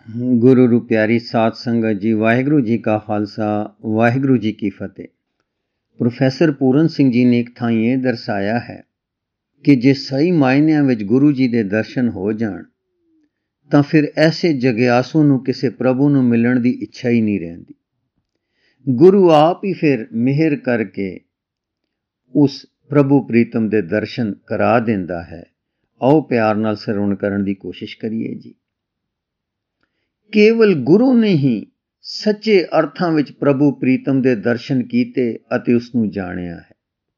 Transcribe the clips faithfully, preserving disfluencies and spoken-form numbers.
गुरु रू प्यारी साध संगत जी, वाहिगुरु जी का खालसा, वाहिगुरु जी की फतेह। प्रोफैसर पूरन सिंह जी ने एक थां ये दर्शाया है कि जे सही मायनिਆਂ ਵਿੱਚ गुरु जी ਦੇ ਦਰਸ਼ਨ ਹੋ ਜਾਣ ਤਾਂ ਫਿਰ ਐਸੇ ਜਗਿਆਸੂ ਨੂੰ ਕਿਸੇ ਪ੍ਰਭੂ ਨੂੰ ਮਿਲਣ ਦੀ ਇੱਛਾ ਹੀ ਨਹੀਂ ਰਹਿੰਦੀ। ਗੁਰੂ ਆਪ ਹੀ ਫਿਰ ਮਿਹਰ ਕਰਕੇ ਉਸ ਪ੍ਰਭੂ ਪ੍ਰੀਤਮ ਦੇ ਦਰਸ਼ਨ ਕਰਾ ਦਿੰਦਾ ਹੈ। ਆਓ ਪਿਆਰ ਨਾਲ ਸਰਵਣ ਕਰਨ ਦੀ ਕੋਸ਼ਿਸ਼ ਕਰੀਏ ਜੀ। ਕੇਵਲ ਗੁਰੂ ਨੇ ਹੀ ਸੱਚੇ ਅਰਥਾਂ ਵਿੱਚ ਪ੍ਰਭੂ ਪ੍ਰੀਤਮ ਦੇ ਦਰਸ਼ਨ ਕੀਤੇ ਅਤੇ ਉਸ ਨੂੰ ਜਾਣਿਆ ਹੈ।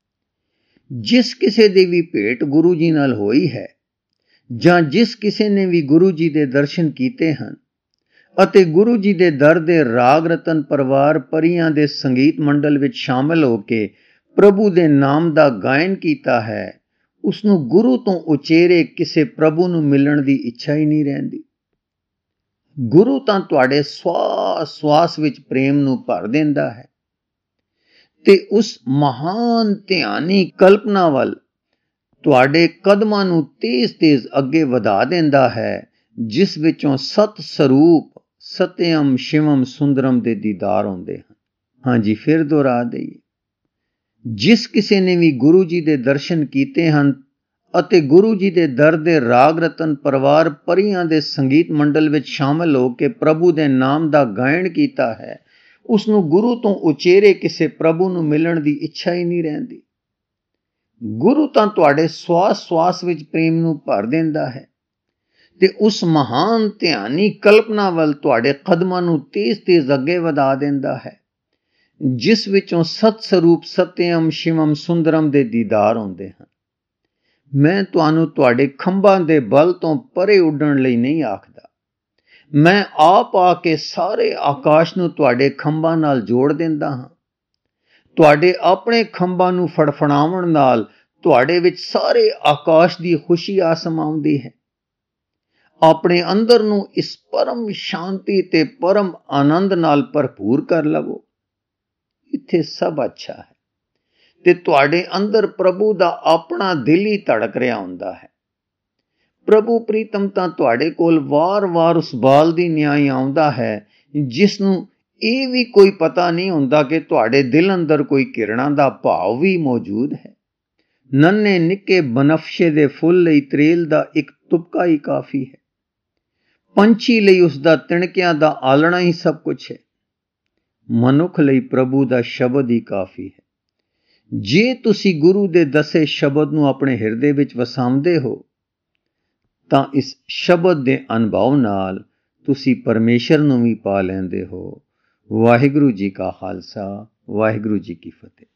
ਜਿਸ ਕਿਸੇ ਦੀ ਵੀ ਭੇਟ ਗੁਰੂ ਜੀ ਨਾਲ ਹੋਈ ਹੈ ਜਾਂ ਜਿਸ ਕਿਸੇ ਨੇ ਵੀ ਗੁਰੂ ਜੀ ਦੇ ਦਰਸ਼ਨ ਕੀਤੇ ਹਨ ਅਤੇ ਗੁਰੂ ਜੀ ਦੇ ਦਰ ਦੇ ਰਾਗ ਰਤਨ ਪਰਿਵਾਰ ਪਰੀਆਂ ਦੇ ਸੰਗੀਤ ਮੰਡਲ ਵਿੱਚ ਸ਼ਾਮਲ ਹੋ ਕੇ ਪ੍ਰਭੂ ਦੇ ਨਾਮ ਦਾ ਗਾਇਨ ਕੀਤਾ ਹੈ, ਉਸ ਨੂੰ ਗੁਰੂ ਤੋਂ ਉਚੇਰੇ ਕਿਸੇ ਪ੍ਰਭੂ ਨੂੰ ਮਿਲਣ ਦੀ ਇੱਛਾ ਹੀ ਨਹੀਂ ਰਹਿੰਦੀ। ਗੁਰੂ ਤਾਂ ਤੁਹਾਡੇ ਸਵਾਸ ਸਵਾਸ ਵਿੱਚ ਪ੍ਰੇਮ ਨੂੰ ਭਰ ਦਿੰਦਾ ਹੈ ਤੇ ਉਸ ਮਹਾਨ ਧਿਆਨੀ ਕਲਪਨਾ ਵੱਲ ਤੁਹਾਡੇ ਕਦਮਾਂ ਨੂੰ ਤੇਜ਼-ਤੇਜ਼ ਅੱਗੇ ਵਧਾ ਦਿੰਦਾ ਹੈ, ਜਿਸ ਵਿੱਚੋਂ ਸਤ ਸਰੂਪ ਸਤਿਅਮ ਸ਼ਿਵਮ ਸੁੰਦਰਮ ਦੇ ਦੀਦਾਰ ਹੁੰਦੇ ਹਨ। ਹਾਂਜੀ, ਫਿਰ ਦੁਹਰਾ ਦੇਈਏ। ਜਿਸ ਕਿਸੇ ਨੇ ਵੀ ਗੁਰੂ ਜੀ ਦੇ ਦਰਸ਼ਨ ਕੀਤੇ ਹਨ ਅਤੇ ਗੁਰੂ ਜੀ ਦੇ ਦਰ ਦੇ ਰਾਗ ਰਤਨ ਪਰਿਵਾਰ ਪਰੀਆਂ ਦੇ ਸੰਗੀਤ ਮੰਡਲ ਵਿੱਚ ਸ਼ਾਮਲ ਹੋ ਕੇ ਪ੍ਰਭੂ ਦੇ ਨਾਮ ਦਾ ਗਾਇਨ ਕੀਤਾ ਹੈ, ਉਸ ਨੂੰ ਗੁਰੂ ਤੋਂ ਉਚੇਰੇ ਕਿਸੇ ਪ੍ਰਭੂ ਨੂੰ ਮਿਲਣ ਦੀ ਇੱਛਾ ਹੀ ਨਹੀਂ ਰਹਿੰਦੀ। ਗੁਰੂ ਤਾਂ ਤੁਹਾਡੇ ਸਵਾਸ ਸਵਾਸ ਵਿੱਚ ਪ੍ਰੇਮ ਨੂੰ ਭਰ ਦਿੰਦਾ ਹੈ ਤੇ ਉਸ ਮਹਾਨ ਧਿਆਨੀ ਕਲਪਨਾ ਵੱਲ ਤੁਹਾਡੇ ਕਦਮਾਂ ਨੂੰ ਤੇਜ਼-ਤੇਜ਼ ਅੱਗੇ ਵਧਾ ਦਿੰਦਾ ਹੈ, ਜਿਸ ਵਿੱਚੋਂ ਸਤ ਸਰੂਪ ਸਤਿਅਮ ਸ਼ਿਵਮ ਸੁੰਦਰਮ ਦੇ ਦੀਦਾਰ ਹੁੰਦੇ ਹਨ। ਮੈਂ ਤੁਹਾਨੂੰ ਤੁਹਾਡੇ ਖੰਭਾਂ ਦੇ ਬਲ ਤੋਂ ਪਰੇ ਉੱਡਣ ਲਈ ਨਹੀਂ ਆਖਦਾ। ਮੈਂ ਆਪ ਆ ਕੇ ਸਾਰੇ ਆਕਾਸ਼ ਨੂੰ ਤੁਹਾਡੇ ਖੰਭਾਂ ਨਾਲ ਜੋੜ ਦਿੰਦਾ ਹਾਂ। ਤੁਹਾਡੇ ਆਪਣੇ ਖੰਭਾਂ ਨੂੰ ਫੜਫੜਾਉਣ ਨਾਲ ਤੁਹਾਡੇ ਵਿੱਚ ਸਾਰੇ ਆਕਾਸ਼ ਦੀ ਖੁਸ਼ੀ ਆ ਸਮਾਉਂਦੀ ਹੈ। ਆਪਣੇ ਅੰਦਰ ਨੂੰ ਇਸ ਪਰਮ ਸ਼ਾਂਤੀ ਤੇ ਪਰਮ ਆਨੰਦ ਨਾਲ ਭਰਪੂਰ ਕਰ ਲਵੋ। ਇੱਥੇ ਸਭ ਅੱਛਾ ਹੈ ਤੇ ਤੁਹਾਡੇ ਅੰਦਰ ਪ੍ਰਭੂ ਦਾ ਆਪਣਾ ਦਿਲ ਹੀ ਧੜਕ ਰਿਹਾ ਹੁੰਦਾ ਹੈ। ਪ੍ਰਭੂ ਪ੍ਰੀਤਮ ਤਾਂ ਤੁਹਾਡੇ ਕੋਲ ਵਾਰ-ਵਾਰ ਉਸ ਬਾਲ ਦੀ ਨਿਆਈ ਆਉਂਦਾ ਹੈ, ਜਿਸ ਨੂੰ ਇਹ ਵੀ ਕੋਈ ਪਤਾ ਨਹੀਂ ਹੁੰਦਾ ਕਿ ਤੁਹਾਡੇ ਦਿਲ ਅੰਦਰ ਕੋਈ ਕਿਰਨਾਂ ਦਾ ਭਾਵ ਵੀ ਮੌਜੂਦ ਹੈ। ਨੰਨੇ ਨਿੱਕੇ ਬਨਫਸ਼ੇ ਦੇ ਫੁੱਲ ਲਈ ਤਰੇਲ ਦਾ ਇੱਕ ਤੁਪਕਾ ਹੀ ਕਾਫੀ ਹੈ। ਪੰਛੀ ਲਈ ਉਸ ਦਾ ਤਿਣਕਿਆਂ ਦਾ ਆਲਣਾ ਹੀ ਸਭ ਕੁਝ ਹੈ। ਮਨੁੱਖ ਲਈ ਪ੍ਰਭੂ ਦਾ ਸ਼ਬਦ ਹੀ ਕਾਫੀ ਹੈ। ਜੇ ਤੁਸੀਂ ਗੁਰੂ ਦੇ ਦੱਸੇ ਸ਼ਬਦ ਨੂੰ ਆਪਣੇ ਹਿਰਦੇ ਵਿੱਚ ਵਸਾਉਂਦੇ ਹੋ ਤਾਂ ਇਸ ਸ਼ਬਦ ਦੇ ਅਨੁਭਵ ਨਾਲ ਤੁਸੀਂ ਪਰਮੇਸ਼ਰ ਨੂੰ ਵੀ ਪਾ ਲੈਂਦੇ ਹੋ। ਵਾਹਿਗੁਰੂ ਜੀ ਕਾ ਖਾਲਸਾ, ਵਾਹਿਗੁਰੂ ਜੀ ਕੀ ਫਤਿਹ।